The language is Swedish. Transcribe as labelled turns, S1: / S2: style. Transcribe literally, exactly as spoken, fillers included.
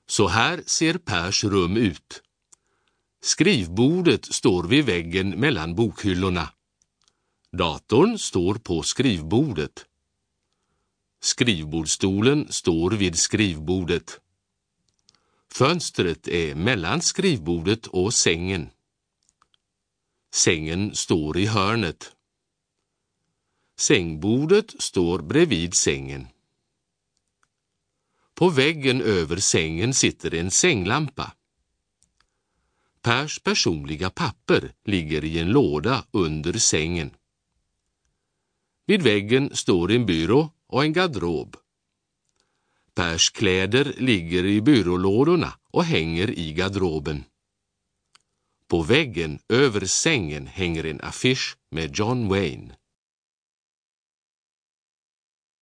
S1: Så här ser Pers rum ut. Skrivbordet står vid väggen mellan bokhyllorna. Datorn står på skrivbordet. Skrivbordstolen står vid skrivbordet. Fönstret är mellan skrivbordet och sängen. Sängen står i hörnet. Sängbordet står bredvid sängen. På väggen över sängen sitter en sänglampa. Pers personliga papper ligger i en låda under sängen. Vid väggen står en byrå och en garderob. Pers kläder ligger i byrålådorna och hänger i garderoben. På väggen över sängen hänger en affisch med John Wayne.